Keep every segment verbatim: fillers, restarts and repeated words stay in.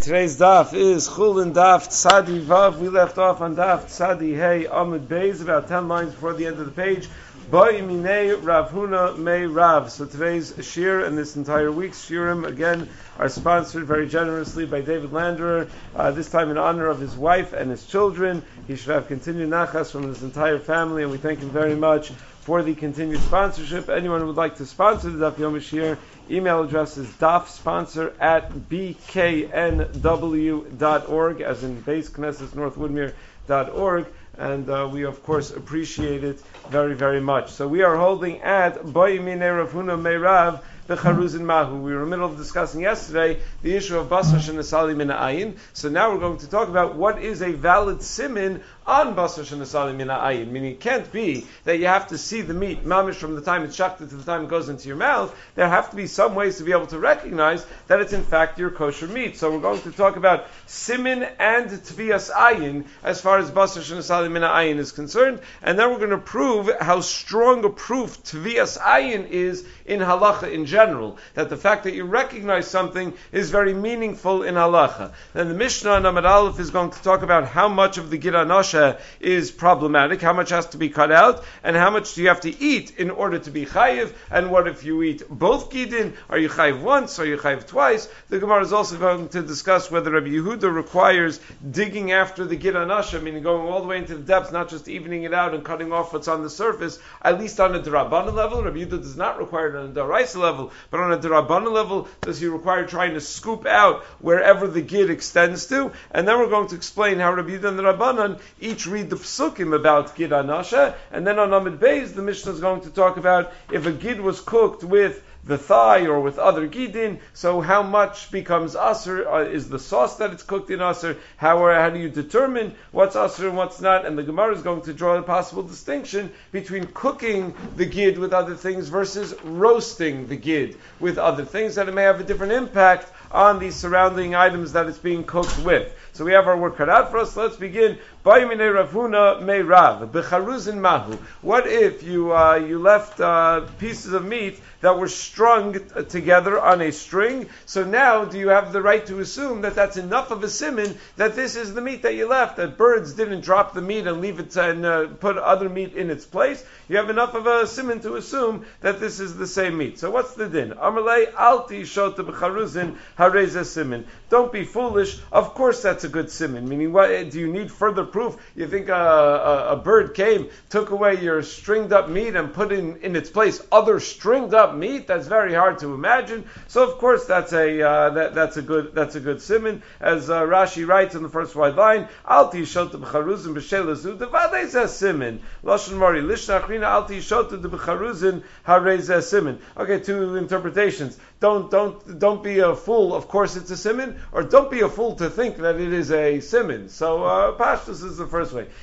Today's daf is Chulin Daf Tzadi Vav. We left off on Daf Tzadi Hey Amud Beis, about ten lines before the end of the page. Boi Minei Rav Huna Mei Rav. So today's shir and this entire week's shirim again are sponsored very generously by David Landerer. Uh, this time in honor of his wife and his children. He should have continued nachas from his entire family, and we thank him very much for the continued sponsorship. Anyone who would like to sponsor the Daf Yomi Shir, email address is dafsponsor at b k n w dot org, as in Beis Knesset North Woodmere dot org, and uh, we of course appreciate it very, very much. So we are holding at Boi Minei Rav Huna Mei Rav B'charuzin Mahu. We were in the middle of discussing yesterday the issue of basar shenasali min ha'ayin. So now we're going to talk about what is a valid simin on basar shenasali min ha'ayin. Meaning it can't be that you have to see the meat mamish from the time it's shakted to the time it goes into your mouth. There have to be some ways to be able to recognize that it's in fact your kosher meat. So we're going to talk about simin and tvias ayin as far as basar shenasali min ha'ayin is concerned, and then we're going to prove how strong a proof tvias ayin is in halacha in general, that the fact that you recognize something is very meaningful in halacha. Then the Mishnah in Amud Aleph is going to talk about how much of the gid anasha is problematic, how much has to be cut out, and how much do you have to eat in order to be chayiv, and what if you eat both gidin? Are you chayiv once? Are you chayiv twice? The Gemara is also going to discuss whether Rabbi Yehuda requires digging after the gid anasha, meaning going all the way into the depths, not just evening it out and cutting off what's on the surface, at least on a D'Rabbanan level. Rabbi Yehuda does not require it on a D'Oraisa level, but on a D'Rabbanan level, does he require trying to scoop out wherever the gid extends to? And then we're going to explain how Rabbi Yehuda and the Rabbanan each read the psukim about gid anasha, and then on Amud Beis, the Mishnah is going to talk about if a gid was cooked with the thigh or with other gidin, so how much becomes aser? Uh, is the sauce that it's cooked in aser? How, how do you determine what's aser and what's not? And the Gemara is going to draw a possible distinction between cooking the gid with other things versus roasting the gid with other things, that it may have a different impact on the surrounding items that it's being cooked with. So we have our work cut out for us. Let's begin. Boi Minei Rav Huna Mei Rav B'charuzin Mahu. What if you uh, you left uh, pieces of meat that were strung t- together on a string? So now, do you have the right to assume that that's enough of a simin that this is the meat that you left? That birds didn't drop the meat and leave it and uh, put other meat in its place. You have enough of a simin to assume that this is the same meat. So what's the din? Amalei alti shota b'charuzin hareza simin. Don't be foolish. Of course, that's a good simin. Meaning, what do you need further proof? You think a, a, a bird came, took away your stringed up meat and put in, in its place other stringed up meat? That's very hard to imagine. So of course that's a uh, that, that's a good that's a good simin. As uh, Rashi writes in the first wide line, Alti shota b'charuzin b'shelazu devadei zeh simin. Lashon Mari lishna achrina alti shota b'charuzin harei zeh simin. Okay, two interpretations. Don't don't don't be a fool. Of course it's a simin, or don't be a fool to think that it is a simin. So uh, Pashtus is the first way.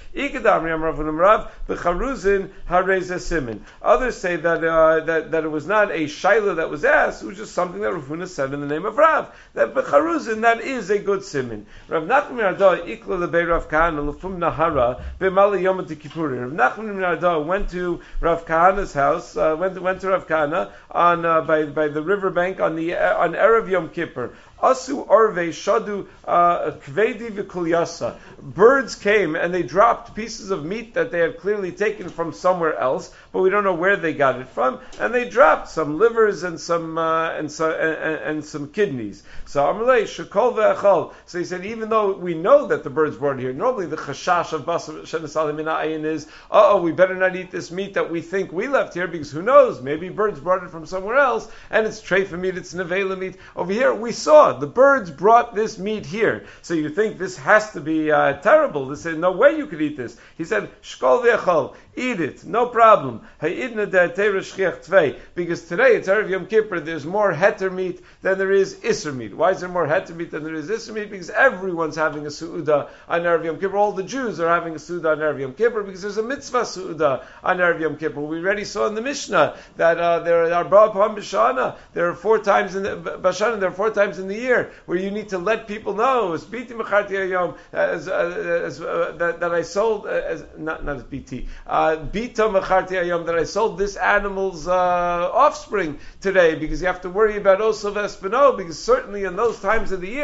Others say that uh, that that it was not a shaila that was asked; it was just something that Rav Huna said in the name of Rav. That b'charuzin, that is a good simin. Rav Nachman ben Yehuda ikla lebei Rav Kahana lefum nahara b'mali yom kippurim. Rav Nachman ben Yehuda went to Rav Kahana's house. Uh, went went to Rav Kahana on uh, by by the riverbank on the uh, on Erev Yom Kippur. Asu arve shadu kvedi v'kulyasa. Birds came and they dropped pieces of meat that they had clearly taken from somewhere else, but we don't know where they got it from. And they dropped some livers and some uh, and, so, and, and some kidneys. So Amalei shekol ve'achal. So he said, even though we know that the birds brought it here, normally the chashash of basar shenasali min ha'ayin is, uh oh, we better not eat this meat that we think we left here, because who knows? Maybe birds brought it from somewhere else, and it's treifa meat, it's nevela meat. Over here we saw the birds brought this meat here. So you think this has to be uh, terrible. They said, no way you could eat this. He said, Shkol ve'achal, eat it, no problem. Because today it's Erev Yom Kippur, there's more heter meat than there is iser meat. Why is there more heter meat than there is iser meat? Because everyone's having a su'udah on Erev Yom Kippur. All the Jews are having a su'udah on Erev Yom Kippur because there's a mitzvah su'udah on Erev Yom Kippur. We already saw in the Mishnah that uh, there are Bashana, there are four times in the Bashana, there are four times in the year where you need to let people know as biti mecharti hayom as, as uh, that, that I sold uh, as not not as bt uh, bita mecharti hayom that I sold this animal's uh, offspring today, because you have to worry about osav espino, because certainly in those times of the year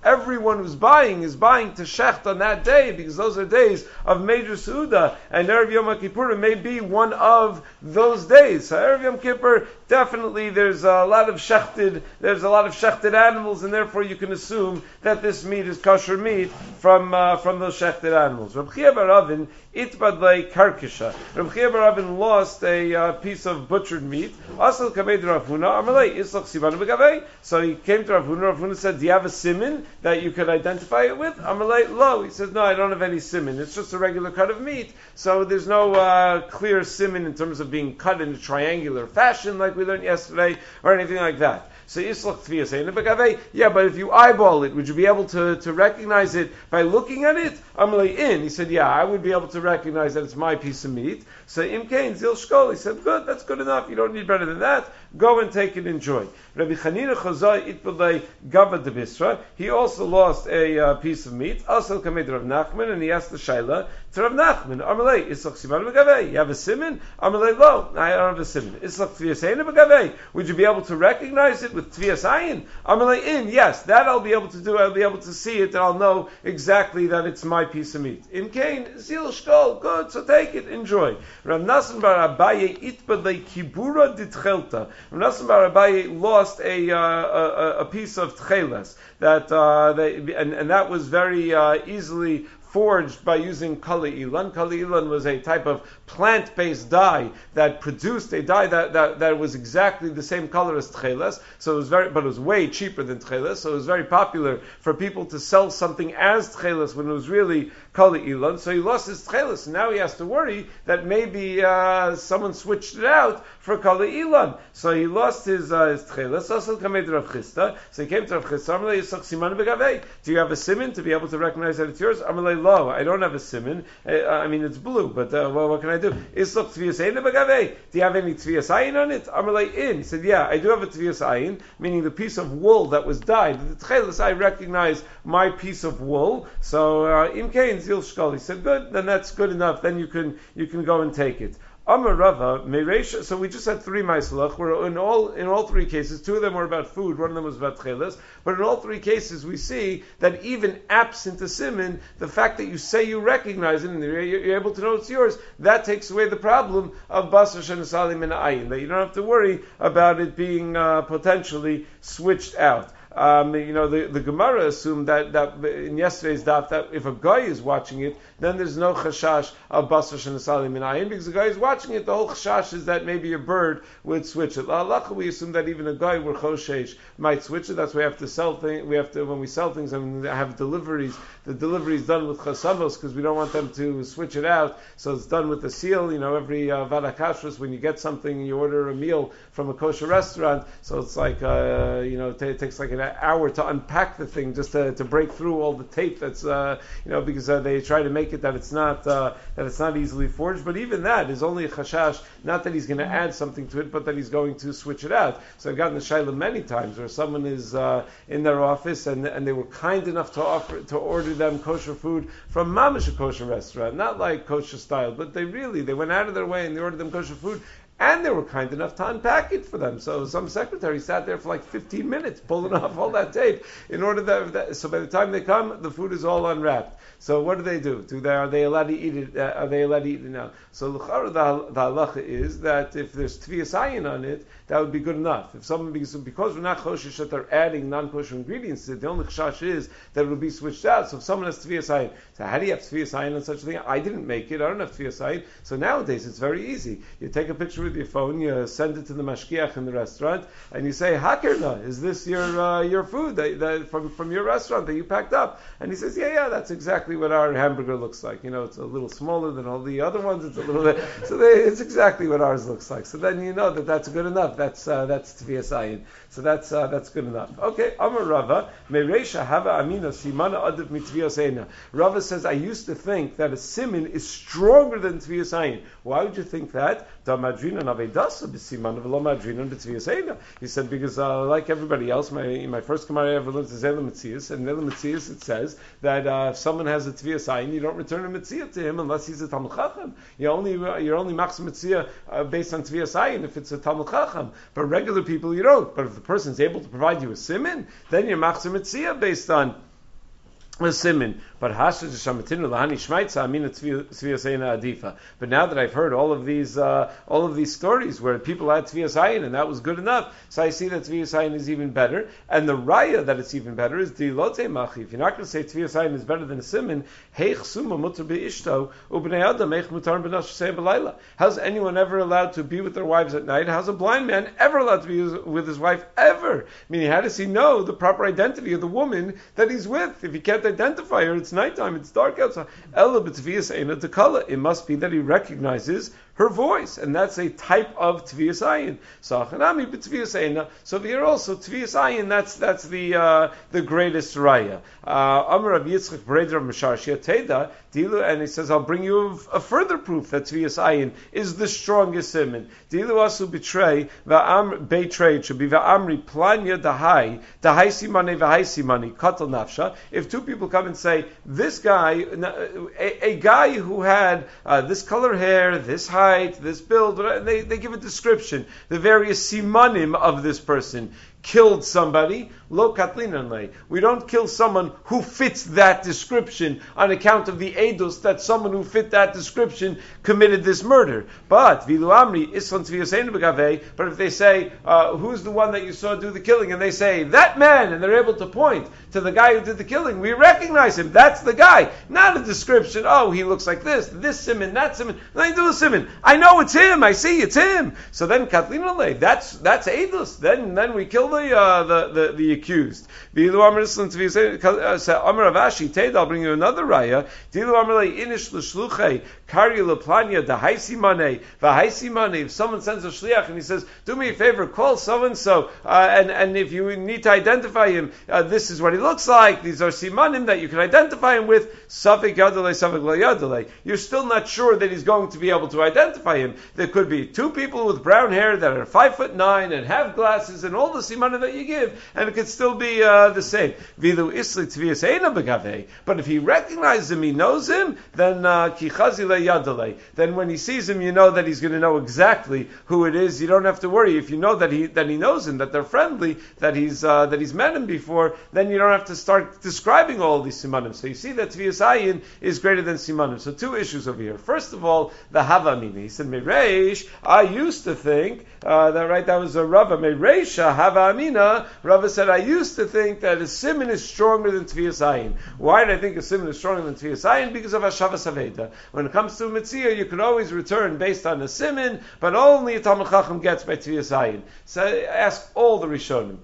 everyone who's buying is buying to shecht on that day, because those are days of major Suda, and Erev Yom Kippur may be one of those days. So Erev Yom Kippur, definitely there's a lot of shechted, there's a lot of shechted animals, and therefore you can assume that this meat is kosher meat from uh, from those shechted animals. Reb Chia bar Avin itbadlei karkisha. Reb Chia bar Avin lost a uh, piece of butchered meat. Asal kamed Rav Huna amalei islach siman begavei. So he came to Rav Huna. Rav Huna said, "Do you have a siman that you could identify it with?" Amalei lo. He says, "No, I don't have any siman. It's just a regular cut of meat. So there's no uh, clear siman in terms of being cut in a triangular fashion like we learned yesterday or anything like that." So islach tviyas begavei. Yeah, but if you eyeball it, would you be able to, to recognize it by looking at it? Amalei in. He said, "Yeah, I would be able to recognize that it's my piece of meat." So Im Kain Zil Shkol, he said, "Good, that's good enough. You don't need better than that. Go and take it, enjoy." Rabbi Chanina Chazai Itbadei Gavad de Bisra. He also lost a uh, piece of meat. Also Kamed Rav Nachman, and he asked the Shaila to Rav Nachman, Amalei Islach Siman Begavei. You have a siman? Amalei lo. I don't have a siman. Islach Tviyas Begavei. Would you be able to recognize it with Tviyas Ayin? Amalei in. Yes, that I'll be able to do. I'll be able to see it, and I'll know exactly that it's my piece of meat. Im Kain Zil Shkol. Good, so take it, enjoy. Rav Nasan bar Abaye Itbadei Kibura Ditchelta. Rav Nasan bar Abaye lost a, uh, a a piece of tcheles that uh, they, and, and that was very uh, easily forged by using kali ilan. Kali ilan was a type of plant-based dye that produced a dye that, that, that was exactly the same color as tcheles. So it was very, but it was way cheaper than tcheles. So it was very popular for people to sell something as tcheles when it was really kali ilan. So he lost his tcheles, and now he has to worry that maybe uh, someone switched it out for kali ilan. So he lost his uh, his tcheles. Also came to Rav Chisda. So he came to Rav Chisda. Amalei Yisach Siman Begavei. Do you have a siman to be able to recognize that it's yours? Amalei lo. I don't have a siman. I, I mean, it's blue, but uh, well, what can I do? Islach Tviyas Ayin Begavei. Do you have any Tviyas Ayin on it? Amalei in. He said, yeah, I do have a Tviyas Ayin, meaning the piece of wool that was dyed. The tcheles, I recognize my piece of wool. So Im Kain Zil Shkol. He said, good, then that's good enough. Then you can you can go and take it. Amar Rava, Mereisha. So we just had three Maisalach. Where in all in all three cases, two of them were about food, one of them was about tcheles. But in all three cases, we see that even absent a siman, the fact that you say you recognize it and you're, you're able to know it's yours, that takes away the problem of basar shenasalim min ayin. That you don't have to worry about it being uh, potentially switched out. Um, you know, the, the Gemara assumed that, that in yesterday's daf that if a guy is watching it, then there's no chashash of basar shenasalim min ayin, because the guy is watching it. The whole chashash is that maybe a bird would switch it. La'alacha, we assume that even a guy where choshesh might switch it. That's why we have to sell things. We have to when we sell things and have deliveries. The delivery is done with chasamos because we don't want them to switch it out. So it's done with the seal. You know, every uh, vada kashrus, when you get something, you order a meal from a kosher restaurant. So it's like uh, you know, it, t- it takes like an hour to unpack the thing just to, to break through all the tape that's uh, you know, because uh, they try to make it that it's not uh, that it's not easily forged. But even that is only a chashash, not that he's going to add something to it, but that he's going to switch it out. So I've gotten the shayla many times where someone is uh, in their office and and they were kind enough to offer to order them kosher food from mamish, a kosher restaurant, not like kosher style, but they really they went out of their way and they ordered them kosher food. And they were kind enough to unpack it for them. So some secretary sat there for like fifteen minutes pulling off all that tape in order that, that so by the time they come, the food is all unwrapped. So what do they do? Do they are they allowed to eat it? Uh, are they allowed to eat it now? So the, the halacha is that if there's tviyas ayin on it, that would be good enough. If someone because, because we're not choshesh that they're adding non-kosher ingredients to it, the only chashash is that it will be switched out. So if someone has tviyas ayin, so how do you have tviyas ayin on such a thing? I didn't make it. I don't have tviyas ayin. So nowadays it's very easy. You take a picture with your phone, you send it to the mashkiach in the restaurant, and you say, "Hakirna, is this your uh, your food that, that from from your restaurant that you packed up?" And he says, "Yeah, yeah, that's exactly what our hamburger looks like. You know, it's a little smaller than all the other ones. It's a little bit, so they, it's exactly what ours looks like." So then you know that that's good enough. That's uh, that's tviyas ayin. So that's uh, that's good enough. Okay, Amar Rava, Mereisha Hava Amina Simana Adif Mitviyas Eina. Rava says, I used to think that a simin is stronger than tviyas ayin. Why would you think that? He said, because uh, like everybody else, my my first Gemara I ever learned is Elam Metzias, and Elam Metzias it says that uh, if someone has a tviyas ayin, you don't return a Metzia to him unless he's a Talmud Chacham. You only you're only machzor Metzia uh, based on tviyas ayin if it's a Talmud Chacham. But regular people you don't. But if the person is able to provide you a simin, then you're machzor Metzia based on a simin, but hasher shamatinu lahani shmaitza amina tviyas eina adifa. But now that I've heard all of these, uh, all of these stories where people had tviyas ayin and that was good enough, so I see that tviyas ayin is even better. And the raya that it's even better is dilote machi. If you're not going to say tviyas ayin is better than a simin, heich suma mutar beishto ubnei adam heich mutar b'nash say b'layla. How's anyone ever allowed to be with their wives at night? How's a blind man ever allowed to be with his wife ever? Meaning, how does he know the proper identity of the woman that he's with if he can't identify her? It's nighttime, it's dark outside. It must be that he recognizes her voice, and that's a type of tviyas ayin. So here also tviyas ayin. That's that's the uh, the greatest raya. Amar Rav Yitzchak Breder Misharshia Teda Dilu, and he says, I'll bring you a, a further proof that tviyas ayin is the strongest siman. Dilu asu betray va'am betray should be va'amri planya dahai dahai simane v'hai simani katal nafsha. If two people come and say, this guy, a, a guy who had uh, this color hair, this height, this build, they, they give a description, the various simanim of this person, killed somebody, lo katlinanle. We don't kill someone who fits that description on account of the edus that someone who fit that description committed this murder. But vilu amri islan tviyaseinu begavei. But if they say, uh, who's the one that you saw do the killing, and they say that man, and they're able to point to the guy who did the killing, we recognize him. That's the guy, not a description. Oh, he looks like this, this simon, that simon. Then I do a simon. I know it's him. I see it's him. So then katlinanle. That's that's edus. Then then we kill the uh, the, the the accused. I'll bring you another raya. If someone sends a shliach and he says, do me a favor, call so-and-so, uh, and, and if you need to identify him, uh, this is what he looks like, these are simanim that you can identify him with, you're still not sure that he's going to be able to identify him. There could be two people with brown hair that are five foot nine and have glasses and all the simanim that you give, and it could still be uh, the same. But if he recognizes him, he knows him, then uh, then when he sees him, you know that he's going to know exactly who it is. You don't have to worry. If you know that he that he knows him, that they're friendly, that he's uh, that he's met him before, then you don't have to start describing all these simanim. So you see that tviyas ayin is greater than simanim. So two issues over here. First of all, the havamina. He said, Mereish, I used to think uh, that right, that was a Rava. Mereisha havamina. Rava said, I used to think that a siman is stronger than tviyas ayin. Why did I think a siman is stronger than tviyas ayin? Because of Hashavas Aveda. When it comes to a mitzvah, you can always return based on a siman, but only a Talmud Chacham gets by tviyas ayin. So ask all the Rishonim.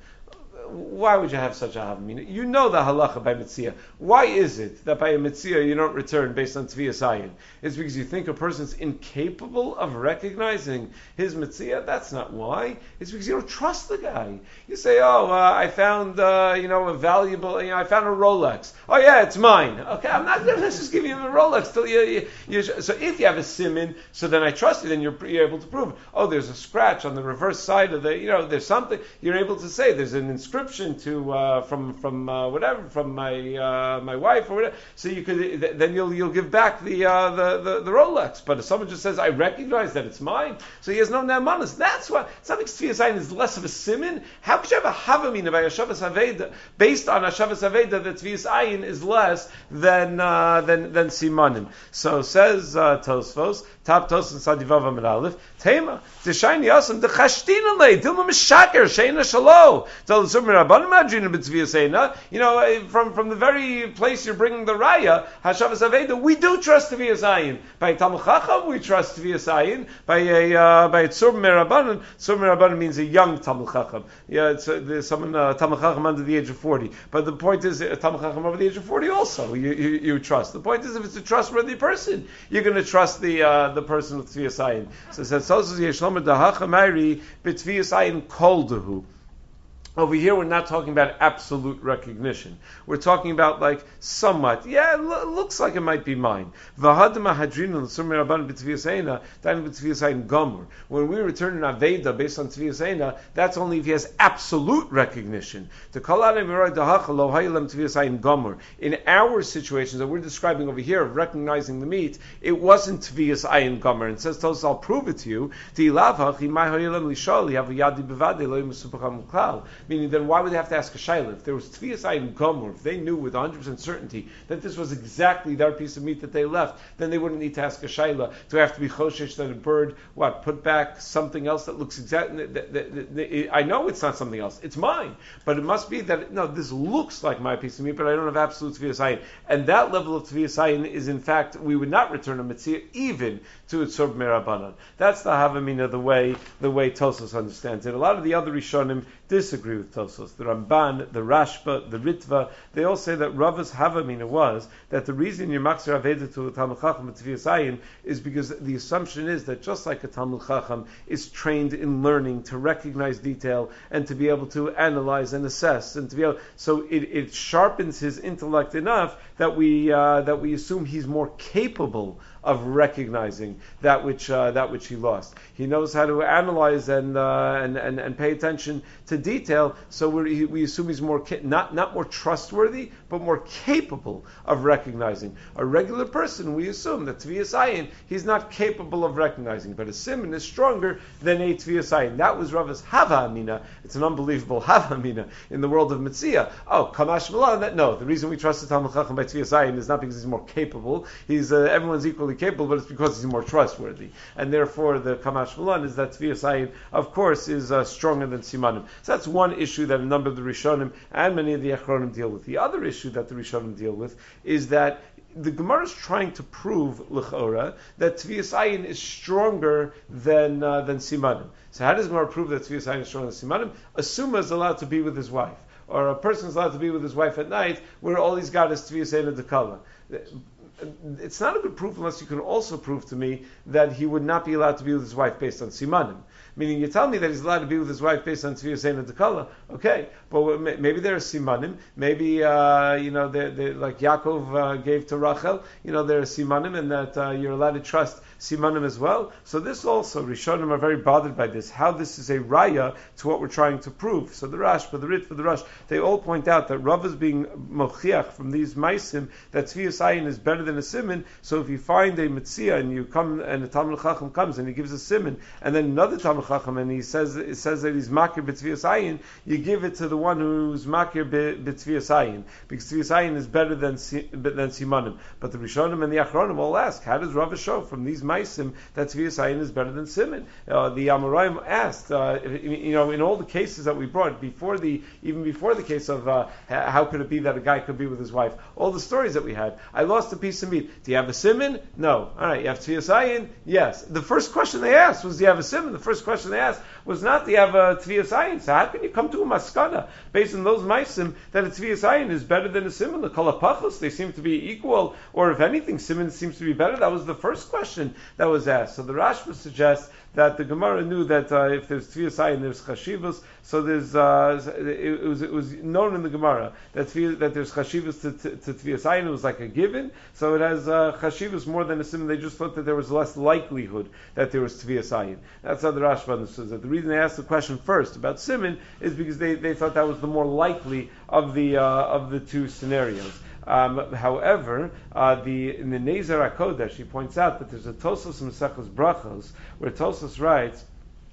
Why would you have such a havamina? You know the halacha by mitzvah. Why is it that by a mitzvah you don't return based on tviyas ayin? It's because you think a person's incapable of recognizing his mitzvah? That's not why. It's because you don't trust the guy. You say, oh, uh, I found, uh, you know, a valuable, you know, I found a Rolex. Oh yeah, it's mine. Okay, I'm not going to just give you a Rolex till you, you, you, so if you have a siman, so then I trust you, then you're, you're able to prove, oh, there's a scratch on the reverse side of the, you know, there's something, you're able to say, there's an inscription to uh, from from uh, whatever from my uh, my wife or whatever. So you could then you'll you'll give back the, uh, the the the Rolex. But if someone just says I recognize that it's mine, so he has no nemanis. That's why something tviyas ayin is less of a siman. How could you have a havamina by Hashavas Aveda based on Hashavas Aveda that tviyas ayin is less than uh, than than simanim? So says uh, Tosfos. Top Tos and Sadivav Amid Aleph. Tema. T'shayni Yasam. T'chashtina lei. Dilma mishaker. Sheina shalo. Tell the Sumer Rabban Madrina b'tzviyas eina. You know, from, from the very place you're bringing the Raya, Hashavas Aveda, we do trust tviyas ayin. By Talmud Chacham, we trust tviyas ayin. By a, uh, by a Tzur Merabbanan, Tzur Merabbanan means a young Talmud Chacham. Yeah, it's uh, there's someone, uh, Talmud Chacham under the age of forty. But the point is, uh, Talmud Chacham over the age of forty also, you, you, you trust. The point is, if it's a trustworthy person, you're going to trust the, uh, the person with tviyas ayin. So it says, "Sosos yeshlomer dahacha mayri b'tviyas ayin kol dehu." Over here, we're not talking about absolute recognition. We're talking about like somewhat. Yeah, it lo- looks like it might be mine. When we return an Aveda based on Tviyas Eina, that's only if he has absolute recognition. In our situations that we're describing over here of recognizing the meat, it wasn't Tviyas Ayin Gomer. And it says, I'll prove it to you. Meaning, then why would they have to ask a shayla? If there was Tviyas Ayin Gomor, if they knew with one hundred percent certainty that this was exactly their piece of meat that they left, then they wouldn't need to ask a shayla to have to be choshesh that a bird, what, put back something else that looks exactly, that, that, that, that, I know it's not something else, it's mine, but it must be that, no, this looks like my piece of meat, but I don't have absolute Tviyas Ayin. And that level of Tviyas Ayin is, in fact, we would not return a mitzvah even to its Tzur Merabanan. That's the Havamina, the way the way Tosfos understands it. A lot of the other Rishonim disagree with Tosfos. The Ramban, the Rashba, the Ritva, they all say that Rava's Havamina was that the reason you're Makser Aveda to a Talmud Chacham with Tviyas Ayin is because the assumption is that just like a Talmud Chacham is trained in learning to recognize detail and to be able to analyze and assess and to be able, so it, it sharpens his intellect enough that we uh, that we assume he's more capable of recognizing that which uh, that which he lost. He knows how to analyze and uh, and, and and pay attention to detail. So we we assume he's more ca- not not more trustworthy, but more capable of recognizing. A regular person, we assume that Tviyas Ayin, he's not capable of recognizing, but a Siman is stronger than a Tviyas Ayin. That was Rava's Hava Amina. It's an unbelievable Hava Amina in the world of Mitzia. Oh, Kamash Milah. That no, the reason we trust the Talmud Chacham by Tviyas Ayin is not because he's more capable. He's uh, everyone's equally capable, but it's because he's more trustworthy. And therefore, the Kamash Milan is that Tviyas Ayin, of course, is uh, stronger than Simanim. So that's one issue that a number of the Rishonim and many of the Achronim deal with. The other issue that the Rishonim deal with is that the Gemara is trying to prove l'chora that Tviyas Ayin is stronger than uh, than Simanim. So how does Gemara prove that Tviyas Ayin is stronger than Simanim? A Suma is allowed to be with his wife, or a person is allowed to be with his wife at night, where all he's got is Tviyas Ayin and Dekala. It's not a good proof unless you can also prove to me that he would not be allowed to be with his wife based on Simanim. Meaning, you tell me that he's allowed to be with his wife based on Tviyas Ayin and Dekala. Okay, but maybe there are Simanim. Maybe uh, you know, they're, they're, like Yaakov uh, gave to Rachel. You know, there are Simanim, and that uh, you're allowed to trust Simanim as well. So this also, Rishonim are very bothered by this. How this is a raya to what we're trying to prove. So the Rashba, the Ritva, the Rush, they all point out that Rav is being mochiach from these maisim that Tviyas Ayin is better than a siman. So if you find a mitzia and you come and a Talmud Chacham comes and he gives a siman, and then another Talmud Chacham and he says it says that he's makir b'Tviyas Ayin, you give it to the one who's makir b'Tviyas Ayin, because Tviyas Ayin is better than than simanim. But the Rishonim and the Achronim all ask, how does Rav show from these maisim that Tviyas Ayin is better than siman? Uh, the Amoraim asked, uh, you know, in all the cases that we brought before the even before the case of uh, how could it be that a guy could be with his wife, all the stories that we had, I lost a piece of meat. Do you have a siman? No. All right. You have Tviyas Ayin? Yes. The first question they asked was, do you have a siman? The first question they asked was not, do you have a Tviyas Ayin? So how can you come to a maskana based on those maisim that a Tviyas Ayin is better than a siman? The kalapachos, they seem to be equal, or if anything, siman seems to be better. That was the first question that was asked. So the Rashba suggests that the Gemara knew that uh, if there's Tviyas Ayin, there's Chashivas. So there's uh, it, it was it was known in the Gemara that that there's Chashivas to, to, to Tviyas Ayin. It was like a given. So it has uh, Chashivas more than a siman. They just thought that there was less likelihood that there was Tviyas Ayin. That's how the Rashba understood that. The reason they asked the question first about siman is because they, they thought that was the more likely of the uh, of the two scenarios. Um, however, uh, the in the Nezer HaKodesh, he points out that there's a Tosfos Mesechus Brachos where Tosfos writes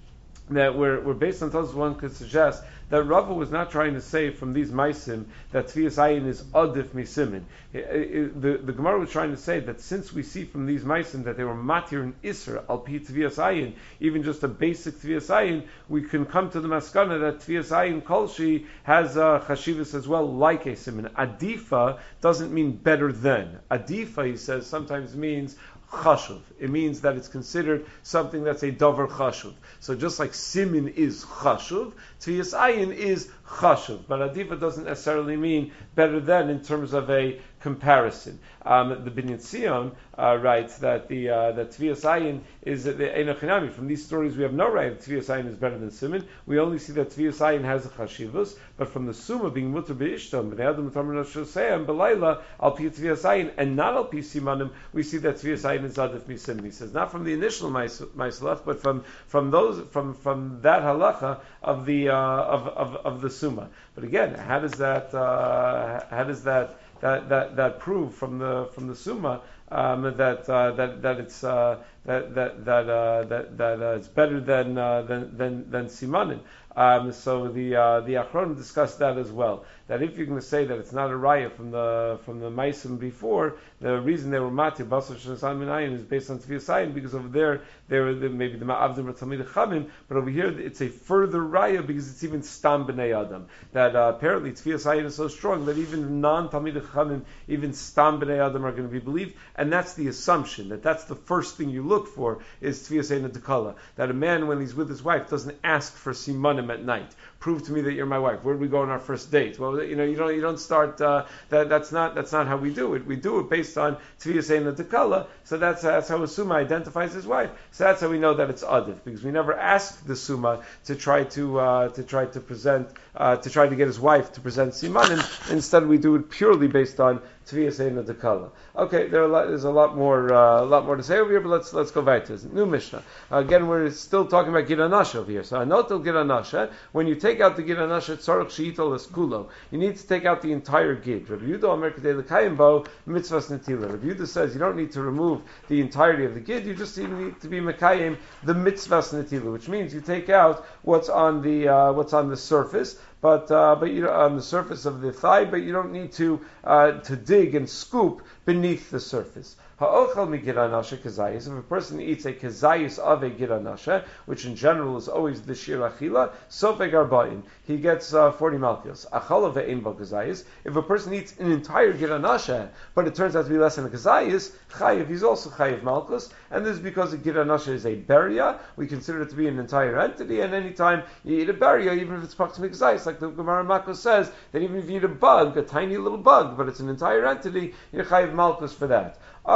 that we're, we're based on Tosfos, one could suggest that Rava was not trying to say from these maisim that Tviyas Ayin is adif misimin. The, the Gemara was trying to say that since we see from these maisim that they were matir and isser al pi Tviyas Ayin, even just a basic Tviyas Ayin, we can come to the maskana that Tviyas Ayin kolshi has uh, chashivas as well, like a simin. Adifa doesn't mean better than. Adifa, he says, sometimes means chashuv. It means that it's considered something that's a davar chashuv. So just like simin is chashuv, Tviyas Ayin is chashuv. But adifa doesn't necessarily mean better than in terms of a comparison. Um, the Binyan Tzion uh, writes that the uh, that Tviyas Ayin is the Einochinami. From these stories, we have no right that Tviyas Ayin is better than Siman. We only see that Tviyas Ayin has a chashivus, but from the Summa being mutter beishtam, b'nei adam v'tamar nashosayim b'layla al pi Tviyas Ayin and not al pi Simanim, we see that Tviyas Ayin is adif misim. He says not from the initial ma'aselach, but from from those from from that halacha of the uh, of, of of the Summa. But again, how does that uh, how does that That, that that prove from the from the Summa um, that uh, that that it's uh, that that that uh, that that uh, it's better than uh, than than than simanin. Um, so the uh, the Achronim discussed that as well. That if you're going to say that it's not a raya from the from the Maisim before, the reason they were mati basar shnesan minayin is based on Tvias Ayin, because over there they were the, maybe the ma'avdim or talmid chamim, but over here it's a further raya because it's even stam b'nei adam. That uh, apparently Tvias Ayin is so strong that even non talmid chamim, even stam b'nei adam are going to be believed, and that's the assumption that that's the first thing you look for is Tvias Ayin Dekala. That a man when he's with his wife doesn't ask for simanim at night. Prove to me that you're my wife. Where did we go on our first date? Well, you know, you don't, you don't start. Uh, that, that's not, that's not how we do it. We do it based on Tviyas Ein Dekala. So that's, that's how a summa identifies his wife. So that's how we know that it's adif, because we never asked the summa to try to, uh, to try to present, uh, to try to get his wife to present simanim. Instead, we do it purely based on Tviyas Ein Dekala. Okay, there are a lot, there's a lot more, uh, a lot more to say over here, but let's let's go back to this new Mishnah. Uh, again, we're still talking about Gid Anasha over here. So Anotel Gid Anasha, when you take out the Gid Anasha, Tzarech Sheitol Eskulo, you need to take out the entire Gid. Rabbi Yehuda Omer Kedei L'Kayim Bo Mitzvahs Netila. Rabbi Yehuda says you don't need to remove the entirety of the Gid, you just need to be Mekayim the Mitzvahs Netila, which means you take out what's on the uh, what's on the surface. But uh, but you know, on the surface of the thigh, but you don't need to uh, to dig and scoop beneath the surface. Ha'ochel mi giranasha kazayis. If a person eats a kazayis of a giranasha, which in general is always the shir achila, sofeg arba'in, he gets uh, forty malkios. Achala ve'ein bo kazayis. If a person eats an entire giranasha, but it turns out to be less than a kazayis, chayiv, he's also chayiv malkos, and this is because a giranasha is a beria. We consider it to be an entire entity, and anytime you eat a beria, even if it's proximate kazayis, like the Gemara Makos says, that even if you eat a bug, a tiny little bug, but it's an entire entity, you're chayiv malkos for that.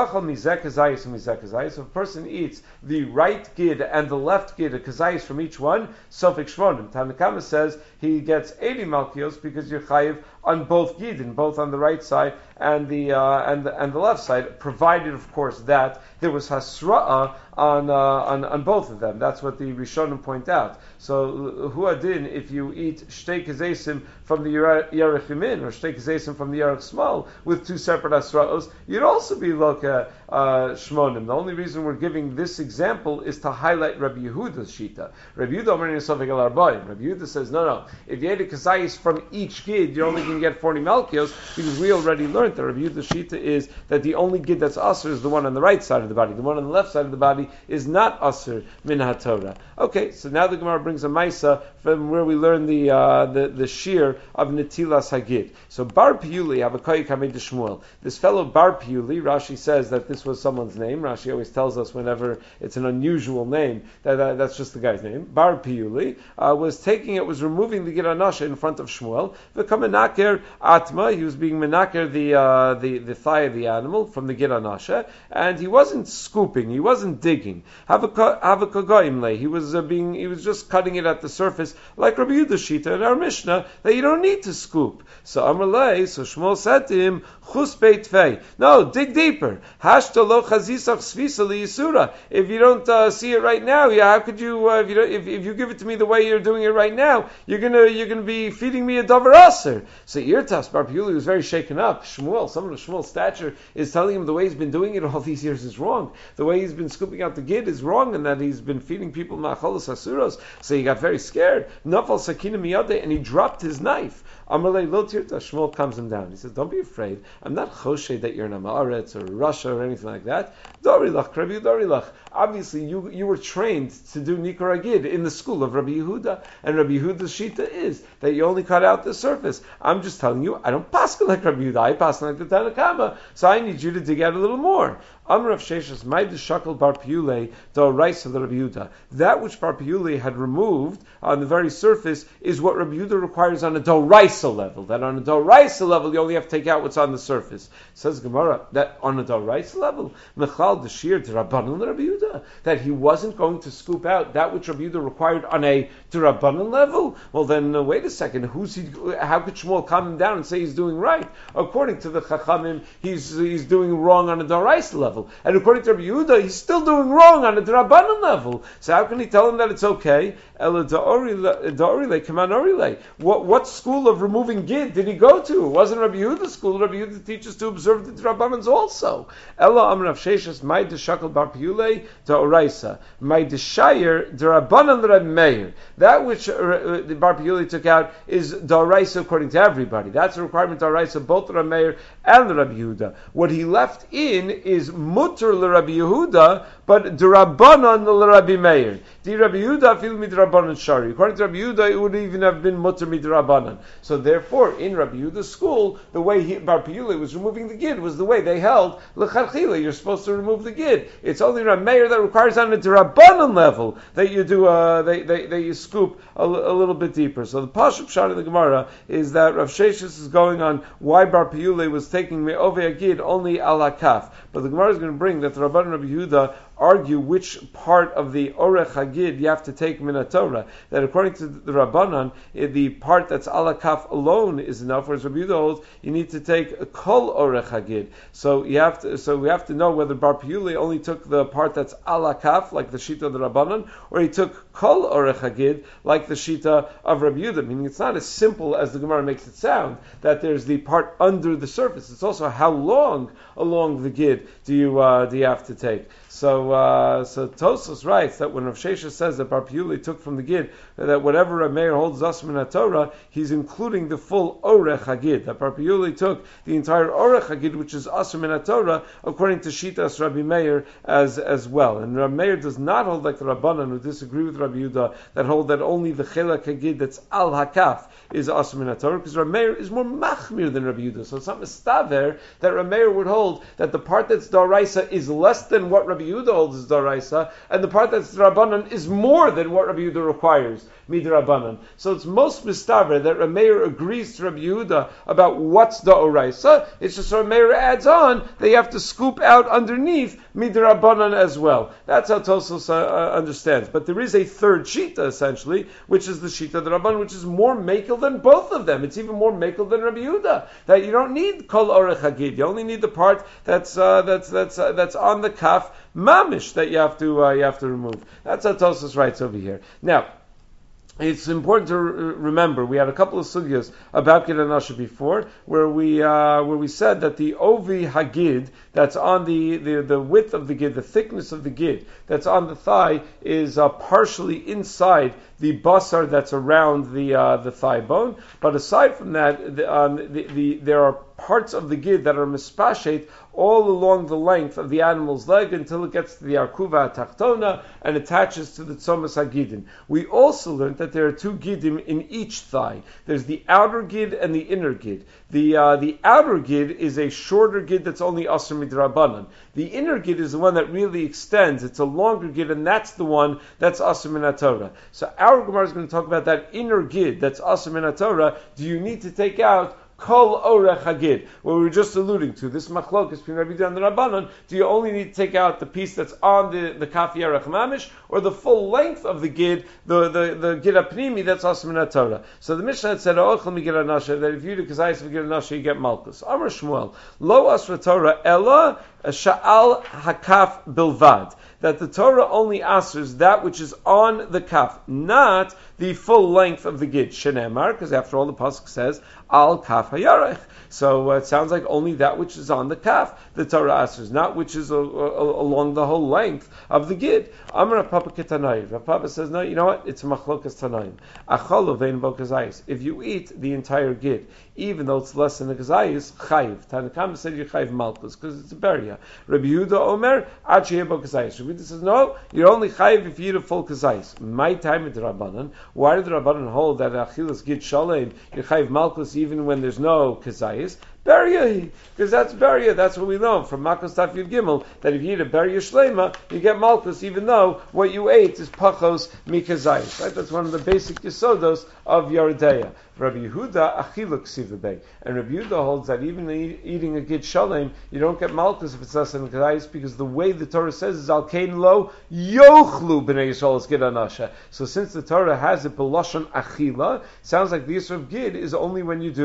If a person eats the right gid and the left gid, a kazayis from each one, sofik shmonim. Tanakama says he gets eighty malkios because you're chayiv on both gidin, both on the right side and the uh, and the, and the left side, provided, of course, that there was hasra'ah on, uh, on on both of them. That's what the Rishonim point out. So, huadin, if you eat shtei kazesim from the Yerech Yamin or shtei kazesim from the Yerech Small with two separate hasra'os, you'd also be loka uh, shmonim. The only reason we're giving this example is to highlight Rabbi Yehuda's shita. Rabbi Yehuda Omer Nisovek El Arbaim. Rabbi Yehuda says, no, no. If you ate a kazayis from each gid, you're only going to get forty malkios, because we already learned that Rabbi Yehuda's shita is that the only gid that's asr is the one on the right side of the body. The one on the left side of the body is not asr min haTorah. Okay, so now the Gemara brings a maisa from where we learn the uh, the, the shear of netilas hagid. So Bar Piuli, Avakai Kamei Shmuel. This fellow Bar Piuli, Rashi says that this was someone's name. Rashi always tells us whenever it's an unusual name that uh, that's just the guy's name. Bar Piuli uh, was taking it, was removing the Gid Anasha in front of Shmuel. V'kamenaker atma, he was being menaker the uh, the the thigh of the animal from the Gid Anasha, and he wasn't scooping, he wasn't digging. Havakagoimle, he was uh, being, he was just cutting it at the surface, like Rabbi Yehuda shita in our Mishnah, that you don't need to scoop. So Amrlei, so Shmuel said to him, Chus beit fei. No, dig deeper. Hashta lo chazisach svisa li yisura. If you don't uh, see it right now, yeah, how could you? Uh, if you don't, if, if you give it to me the way you're doing it right now, you're gonna you're gonna be feeding me a davar aser. So Irtas Bar Piuli was very shaken up. Shmuel, someone of Shmuel's stature, is telling him the way he's been doing it all these years is wrong. The way he's been scooping out the gid is wrong, and that he's been feeding people ma'acholos asuros. So he got very scared. Nafal sakina miyade, and he dropped his knife. Amalei lo tirta. Shmuel calms him down. He says, "Don't be afraid. I'm not choshed that you're in Amaretz or Russia or anything like that. Dorilach, Rabbi Dorilach. Obviously, you you were trained to do Nikor Agid in the school of Rabbi Yehuda, and Rabbi Yehuda's shita is that you only cut out the surface. I'm just telling you, I don't paskin like Rabbi Yehuda. I paskin like the Tanakama. So I need you to dig out a little more." Amr of Sheshas, my shakal Bar Piule, do rice of the Rabbi Yehuda. That which Bar Piule had removed on the very surface is what Rabbi Yehuda requires on a doraisa level. That on a doraisa level, you only have to take out what's on the surface. Says Gemara that on a doraisa level, Mechal Deshir D'Rabbanan Rabbi Yehuda, that he wasn't going to scoop out that which Rabbi Yehuda required on a D'Rabbanan level. Well, then uh, wait a second. Who's he? How could Shmuel calm him down and say he's doing right? According to the Chachamim, he's he's doing wrong on a Daraisa level. And according to Rabbi Yehuda, he's still doing wrong on a Drabanan level. So how can he tell him that it's okay? Ela da'orile, kaman What what school of removing gid did he go to? It wasn't Rabbi Yehuda's school. Rabbi Yehuda teaches to observe the Drabanans also. Ela amr Rav Sheshes, my deshakal bar piyule da'oraisa, my deshayer Drabanan Rabbi Meir. That which uh, the bar piyule took out is da'oraisa according to everybody. That's a requirement da'oraisa both Rabbi Meir and Rabbi Yehuda. What he left in is mutter l'Rabbi Yehuda, but d'Rabbanan l'Rabbi Meir. Di Rabbi Yehuda fil midrabbanan shari. According to Rabbi Yehuda, it would even have been mutter midrabbanan. So therefore, in Rabbi Yehuda's school, the way he, Bar Piyule was removing the gid was the way they held l'charchila. You're supposed to remove the gid. It's only Rabbi Meir that requires on a d'Rabbanan level that you do uh, they, they, that you scoop a, a little bit deeper. So the Pashup Shar in the Gemara is that Rav Sheshes is going on why Bar Piyule was taking me'ove agid only al hakaf. But the Gemara is going to bring that the Rabban and Rabbi Yehuda argue which part of the Orech Hagid you have to take min Torah. That according to the Rabbanan, the part that's ala kaf alone is enough, whereas Rabbi Yehuda holds you need to take a kol Orech Hagid. So you have to. So we have to know whether Bar Piyule only took the part that's ala kaf, like the shita of the Rabbanan, or he took kol Orech Hagid, like the shita of Rabbi Yehuda. Meaning it's not as simple as the Gemara makes it sound that there's the part under the surface. It's also how long along the gid do you uh, do you have to take. So, uh, so Tosfos writes that when Rav Sheshes says that Bar Piyule took from the gid, that whatever Rav Meir holds Zasman HaTorah, he's including the full Orech Hagid. That Bar Piyule took the entire Orech Hagid, which is Asman HaTorah, according to Shitas Rabbi Meir as as well. And Rabbi Meir does not hold like the Rabbanan, who disagree with Rabbi Yehuda, that hold that only the Chelak Hagid that's Al Hakaf is Asman HaTorah, because Rabbi Meir is more Machmir than Rabbi Yehuda. So it's not Mistaver that Rabbi Meir would hold that the part that's Daraisa is less than what Rabbi Yehuda holds is Daraisa, and the part that's Rabbanan is more than what Rabbi Yehuda requires, Midrabanan. So it's most mistaver that Rabbi Meir agrees to Rabbi Yehuda about what's Daraisa. It's just Rabbi Meir adds on that you have to scoop out underneath Midrabanan as well. That's how Tosfos uh, uh, understands. But there is a third shita essentially, which is the shita of the Rabbanan, which is more makel than both of them. It's even more makel than Rabbi Yehuda. That you don't need kol orech hagid. You only need the part that's uh, that's that's uh, that's on the kaf mamish that you have to uh, you have to remove. That's how Tosfos writes over here. Now, it's important to re- remember we had a couple of sugyas about Gid Anasha before, where we uh, where we said that the ovi hagid that's on the, the, the width of the gid, the thickness of the gid that's on the thigh is uh, partially inside the basar that's around the uh, the thigh bone. But aside from that, the, um, the, the, there are parts of the gid that are mispashet all along the length of the animal's leg until it gets to the arkuva tachtona and attaches to the tzomas hagidin. We also learned that there are two gidim in each thigh. There's the outer gid and the inner gid. The uh, the outer gid is a shorter gid that's only asr midrabanan. The inner gid is the one that really extends. It's a longer gid, and that's the one that's asr min haTorah. So our Gemara is going to talk about that inner gid that's asr min haTorah. Do you need to take out kol orech hagid, what we were just alluding to, this machlokas between Rabbi Yehuda and the Rabbanan? Do you only need to take out the piece that's on the, the kaf yarech mamish, or the full length of the gid, the, the, the gid apnimi that's asr min haTorah? So the Mishnah had said, ochel mi gid anasha, that if you do kazayis of gid anasha, you get malchus. Amar Shmuel, lo asra Torah, ella sha'al hakaf bilvad, that the Torah only asers that which is on the kaf, not the full length of the gid. Shenemar, because after all the pasuk says al kaf hayarech. So uh, it sounds like only that which is on the kaf the Torah asers, not which is a, a, a, along the whole length of the gid. Amar Rav Papa Ketanai. Rav Papa says, no, you know what? It's machlokas tanaim. Achol vein bo kazayis. If you eat the entire gid, even though it's less than the kazayis, chayiv. Tanakam said you chayiv malchus because it's a beria. Rabbi Yehuda Omer ad sheyeh bo kazayis. Rabbi Yehuda says, no, you're only chayiv if you eat a full kazayis. My time at the Rabbanan. Why did the Rabbanan hold that achilas gid shalem you chayiv malchus even when there's no kazayis? Beria, because that's beria. That's what we know from Makos Taf Yud Gimel, that if you eat a beria shlema, you get malchus, even though what you ate is pachos mikazayis. Right? That's one of the basic yisodos of Yeridea. Rabbi Yehuda achiluk sivabei, and Rabbi Yehuda holds that even e- eating a gid shalem, you don't get malchus if it's less than kazayis, because the way the Torah says is al kein lo yochlu b'nei Yisrael es gid anasha. So since the Torah has it b'lashon achila, sounds like the yisur of gid is only when you do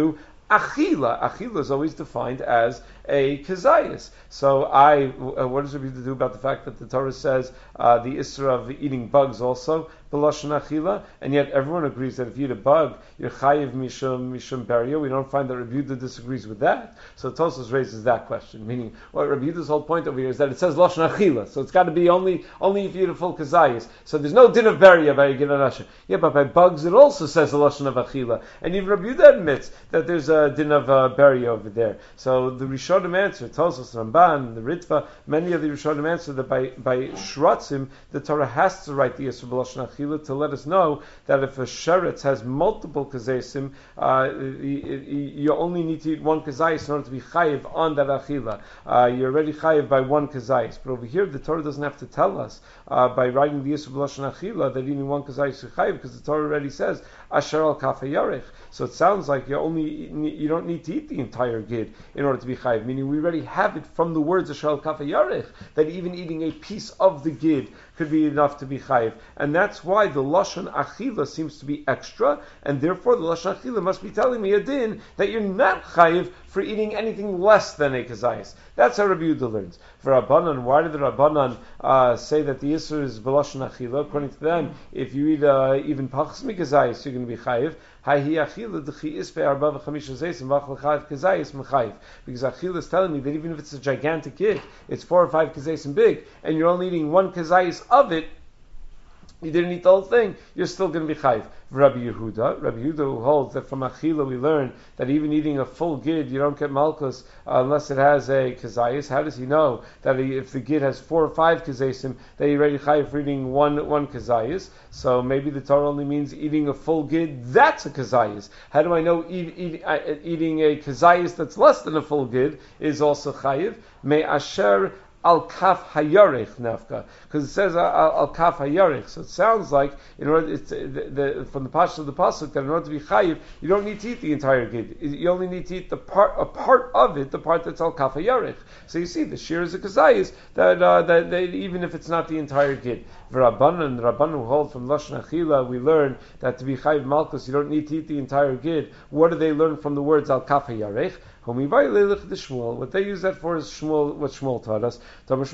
Achila, achila is always defined as a kazayas. So I, uh, what does Rabbi Yehuda do about the fact that the Torah says uh, the isra of eating bugs also b'lashon achila, and yet everyone agrees that if you eat a bug, you're chayiv mishum mishum beria. We don't find that Rabbi Yehuda disagrees with that. So Tosfos raises that question, meaning what well, Rabbi Yehuda's whole point over here is that it says lashon achila, so it's got to be only only if you eat a full kazayas. So there's no din of beria by Giranasha. Yeah, but by bugs it also says the lashon of achila, and even Rabbi Yehuda admits that there's a din of uh, beria over there. So the Rishonim answer, Tosfos, Ramban, the Ritva, many of the Rishonim answer that by by shratzim the Torah has to write the Yisur b'lashon achila to let us know that if a sheretz has multiple kazesim, uh, you, you only need to eat one kazayis in order to be chayiv on that achila. Uh, you're already chayiv by one kazayis. But over here, the Torah doesn't have to tell us uh, by writing the Yisur b'lashon achila that eating one kazayis is chayiv, because the Torah already says asher al kaf hayarech. So it sounds like you only you don't need to eat the entire gid in order to be chayiv. Meaning we already have it from the words asher al kaf hayarech that even eating a piece of the gid could be enough to be chayiv, and that's why the lashon achila seems to be extra, and therefore the lashon achila must be telling me a din that you're not chayiv for eating anything less than a kazayis. That's how Rabbi Yehuda learns. For Rabbanan, why did the Rabbanan uh, say that the Yisur is b'lashon achila? According to them, if you eat uh, even pachas mikazayis, you're going to be chayiv. Because achila is telling me that even if it's a gigantic kid, it's four or five kazayis big, and you're only eating one kazayis of it, you didn't eat the whole thing, you're still going to be chayiv. Rabbi Yehuda, Rabbi Yehuda who holds that from achila we learn that even eating a full gid, you don't get malchus uh, unless it has a kazayis. How does he know that he, if the gid has four or five kazayis, that you're already chayiv for eating one one kazayis? So maybe the Torah only means eating a full gid, that's a kazayis. How do I know eat, eat, uh, eating a kazayis that's less than a full gid is also chayiv? May asher al kaf hayarich nafka, because it says al, al kaf hayarich. So it sounds like in order it's, the, the, from the pasuk of the pasuk that in order to be chayiv, you don't need to eat the entire gid. You only need to eat the part, a part of it, the part that's al kaf hayarich. So you see, the shir is a kazayis that uh, that they, even if it's not the entire gid. V'Rabbanan, the Rabbanan who hold from lashon achila, we learn that to be chayiv malchus, you don't need to eat the entire gid. What do they learn from the words al kaf hayarich? What they use that for is Shmuel, what Shmuel taught us. That's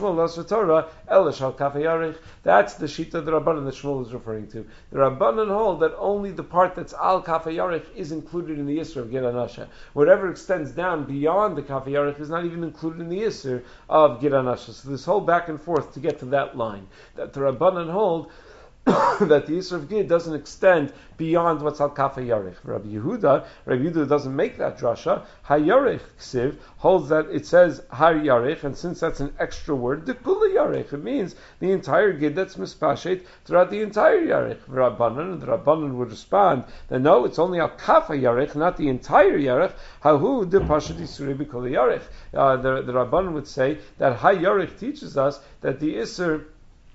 the shita the Rabbanan that Shmuel is referring to. The Rabbanan hold that only the part that's al kaf hayarich is included in the Yisr of Giranasha. Whatever extends down beyond the kaf hayarich is not even included in the Yisr of Giranasha. So this whole back and forth to get to that line. That the Rabbanan hold that the Yisr of Gid doesn't extend beyond what's al kaf hayarich. Rabbi Yehuda, Rabbi Yehuda doesn't make that drasha. Hayarich ksiv holds that it says hayarich, and since that's an extra word, the kula yarich, it means the entire Gid that's mispashet throughout the entire yarich. Rabbanan, and the Rabbanan would respond that no, it's only al kaf hayarich, not the entire yarich. Hahu de pashat yisuri b'kula yarich. Uh, the the Rabbanan would say that hayarich teaches us that the Isser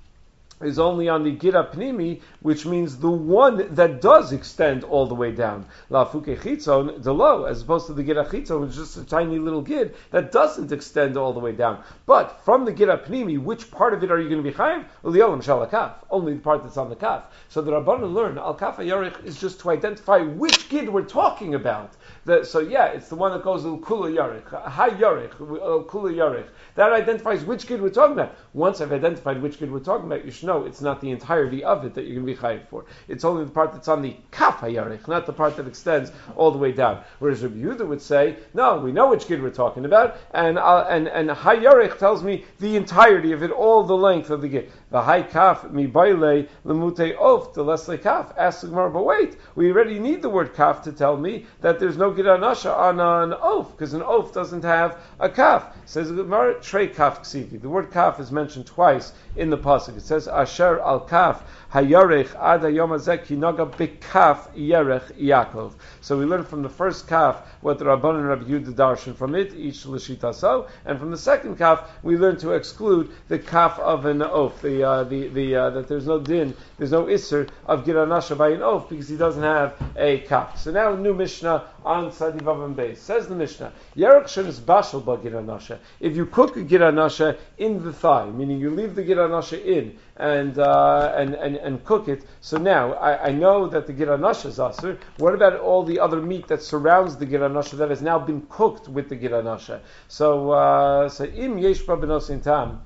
is only on the Gira Pnimi, which means the one that does extend all the way down. La Fuke Chitzon, the low, as opposed to the Gira Chitzon, which is just a tiny little gid that doesn't extend all the way down. But from the Gira Pnimi, which part of it are you going to be chayiv? Uliolam shal kaf, only the part that's on the kaf. So the Rabbanan learn al kaf hayarich is just to identify which gid we're talking about. The, so yeah, it's the one that goes ul kula yarich, hay yarich, ul kula yarich. That identifies which gid we're talking about. Once I've identified which gid we're talking about, you should know it's not the entirety of it that you're going to be chayiv for. It's only the part that's on the kaf hayarich, not the part that extends all the way down. Whereas Rabbi Yehuda would say, no, we know which gid we're talking about, and uh, and and hayarich tells me the entirety of it, all the length of the gid. The high kaf mi baile lemute of the lesle kaf. Ask the Gemara, but wait, we already need the word kaf to tell me that there's no giranasha on an oaf, because an oaf doesn't have a kaf. Says the Gemara, trei kaf ksivi. The word kaf is mentioned twice in the pasuk. It says asher al kaf hayarech ad hayom hazeh ki naga bekaf yerech Yaakov. So we learn from the first kaf what the Rabbanan and Rabbi Yehuda darshan from it, each l'shitaso, and from the second kaf we learn to exclude the kaf of an oaf, the uh, the the uh, that there's no din, there's no isser of giranasha by an oaf because he doesn't have a kaf. So now a new Mishnah on Sadi Vav and Beis. Says the Mishnah, Yerech shen is bashal ba giranasha. If you cook a giranasha in the thigh, meaning you leave the giranasha in, and uh, and, and and cook it. So now I, I know that the gid anasha is asur. What about all the other meat that surrounds the gid anasha that has now been cooked with the gid anasha? So uh, so im yesh ba benosin tam.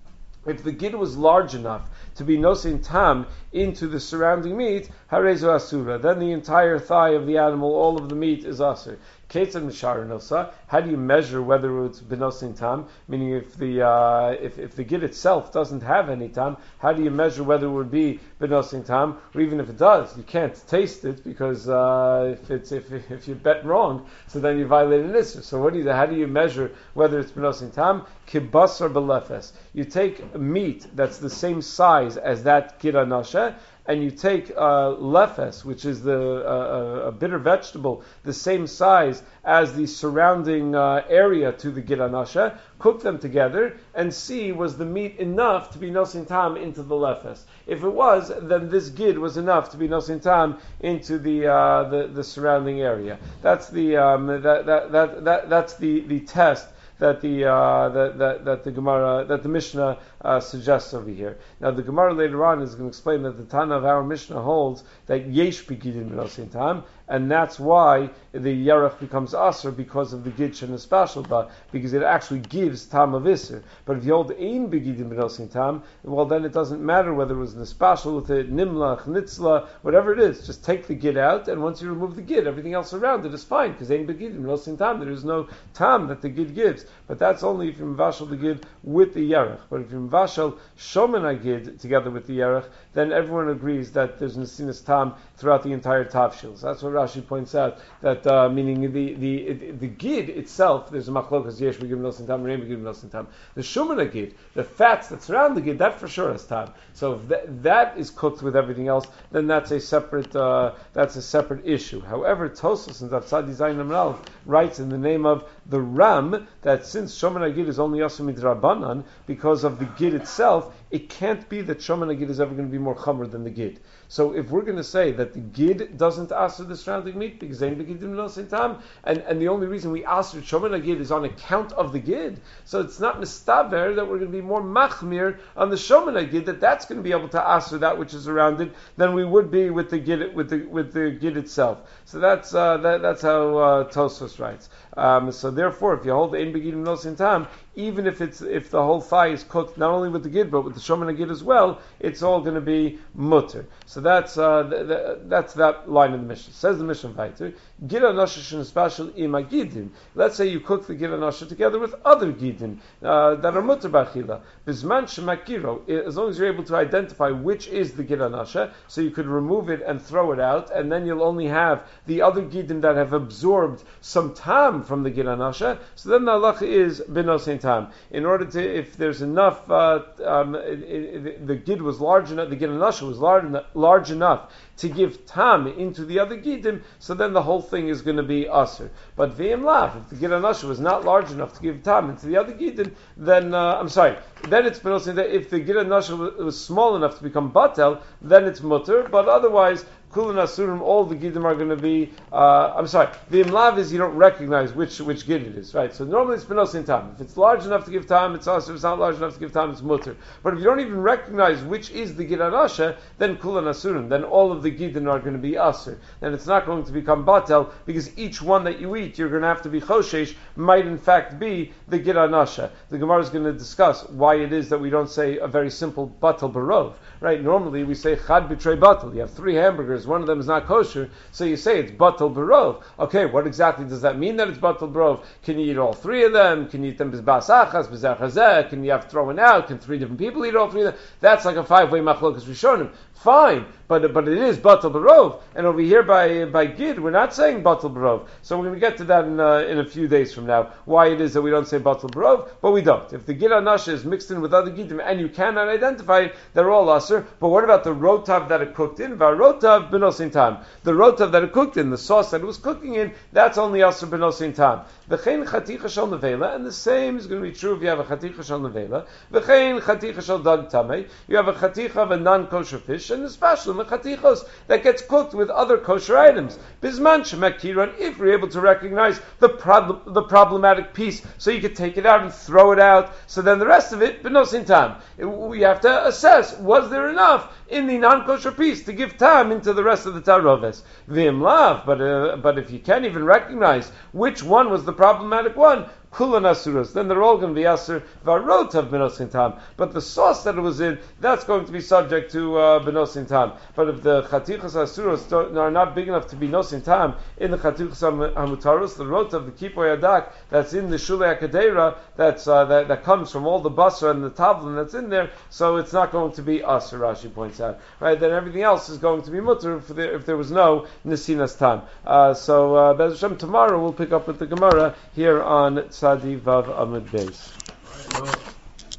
If the gid was large enough to be nosin tam into the surrounding meat, harezo asura, then the entire thigh of the animal, all of the meat is asur. Ketzad mishar nosa. How do you measure whether it's benosin tam? Meaning, if the uh, if if the gid itself doesn't have any tam, how do you measure whether it would be benosin tam? Or even if it does, you can't taste it because uh, if it's if if you bet wrong, so then you violate an issur. So what do you? How do you measure whether it's benosin tam? Kibasar belefes. You take meat that's the same size as that gid anasha, and you take uh, lefes, which is the uh, a bitter vegetable, the same size as the surrounding uh, area to the gid anasha, cook them together, and see was the meat enough to be nosin tam into the lefes. If it was, then this gid was enough to be nosin tam into the, uh, the the surrounding area. That's the um, that, that that that that's the the test that the uh, that, that that the Gemara that the Mishnah uh, suggests over here. Now the Gemara later on is going to explain that the Tana of our Mishnah holds that yesh begidin b'nosin tam, and that's why the yerach becomes asur because of the gid shenaspashal, because it actually gives tam of isur. But if you hold ein begidin b'nosin tam, well then it doesn't matter whether it was nespashal with it, nimla, chnitzla, whatever it is. Just take the gid out, and once you remove the gid, everything else around it is fine because ein begidin b'nosin tam. There is no tam that the gid gives. But that's only if you mvashal the gid with the yerach. But if you mvashal shomen agid together with the yerach, then everyone agrees that there's nesinas tam throughout the entire tavshil. So that's what Rashi points out. That uh, meaning the the the gid itself, there's a machlokas yesh begid nosin tam, rein begid nosin tam. The shomen agid, the fats that surround the gid, that for sure has tam. So if that, that is cooked with everything else, then that's a separate uh, that's a separate issue. However, Tosfos and Tzadi Zayin Amral writes in the name of the Ram that since shomen agid is only asur midrabanan because of the gid itself, it can't be that shomen agid is ever going to be more chamer than the gid. So if we're going to say that the gid doesn't asur the surrounding meat because ein begidim nosin tam, and and the only reason we asur shomen agid is on account of the gid, so it's not mistaver that we're going to be more machmir on the shomen agid, that that's going to be able to asur that which is around it than we would be with the gid with the with the gid itself. So that's uh, that, that's how uh, Tosfos writes. Um, so therefore, if you hold ein begidim nosin tam, even if it's if the whole thigh is cooked not only with the gid but with the shomen agid as well, it's all going to be mutter. So that's uh, th- th- that's that line in the Mishnah. Says the Mishnah Vayter, gid anasha shenespashal im agidin. Let's say you cook the gid anasha together with other gidin uh, that are mutter b'achila. Bizman shemakiro, as long as you're able to identify which is the gid anasha, so you could remove it and throw it out, and then you'll only have the other gidin that have absorbed some tam from the gid anasha. So then the halacha is benosin tam. In order to, if there's enough, uh, um, it, it, the gid was large enough, the gid anasha was large enough, large enough to give tam into the other gidim, so then the whole thing is going to be asur. But v'im lav, if the gid anasha was not large enough to give tam into the other gidim, then uh, I'm sorry, then it's benosin. That if the gid anasha was, was small enough to become batel, then it's mutter. But otherwise, kulin asurim, all the gidim are going to be. Uh, I'm sorry, v'im lav is you don't recognize which which gid it is, right? So normally it's benosin tam. If it's large enough to give tam, it's asur. If it's not large enough to give tam, it's mutter. But if you don't even recognize which is the gid anasha, then kulin asurim, then all of the gidin are going to be asur. Then it's not going to become batel because each one that you eat, you're going to have to be choshesh, might in fact be the gid anasha. The Gemara is going to discuss why it is that we don't say a very simple batel barov, right? Normally we say chad b'trei batel. You have three hamburgers, one of them is not kosher, so you say it's batel barov. Okay, what exactly does that mean that it's batel barov? Can you eat all three of them? Can you eat them b'zbas achas, b'zeh chazeh? Can you have thrown out? Can three different people eat all three of them? That's like a five-way machlokas rishonim. Fine, but but it is batel barov, and over here by by gid we're not saying batel barov. So we're going to get to that in uh, in a few days from now. Why it is that we don't say batel barov, but we don't. If the gid anasha is mixed in with other gidim and you cannot identify it, they're all asur. But what about the rotav that it cooked in? Varotav benosin tam. The rotav that it cooked in, the sauce that it was cooking in, that's only asur benosin tam. V'chein chaticha shel nevela, and the same is going to be true if you have a chaticha shel nevela. V'chein chaticha shel dag tamei, you have a chaticha of a non-kosher fish, and especially the chatichos that gets cooked with other kosher items. Bisman shemek kiran, if you're able to recognize the problem, the problematic piece, so you could take it out and throw it out. So then the rest of it, benosin tam. We have to assess, was there enough in the non-kosher piece to give tam into the rest of the taroves? V'im lav, but uh, but if you can't even recognize which one was the problematic one, kulan asuros, then they're all going to be asur varotav benosin tam. But the sauce that it was in, that's going to be subject to uh, benosin tam. But if the chatichas asuros don't, are not big enough to be nosin tam in the chatichas hamutaros, the rotav, the kipoy adak that's in the shulei akadera, that's uh, that, that comes from all the basra and the tavlin that's in there, so it's not going to be asur. Rashi points out, right? Then everything else is going to be mutter if there, if there was no nesinas tam. Uh, so uh, Bez Hashem, tomorrow we'll pick up with the Gemara here on Tzadi Vav Amud Beis.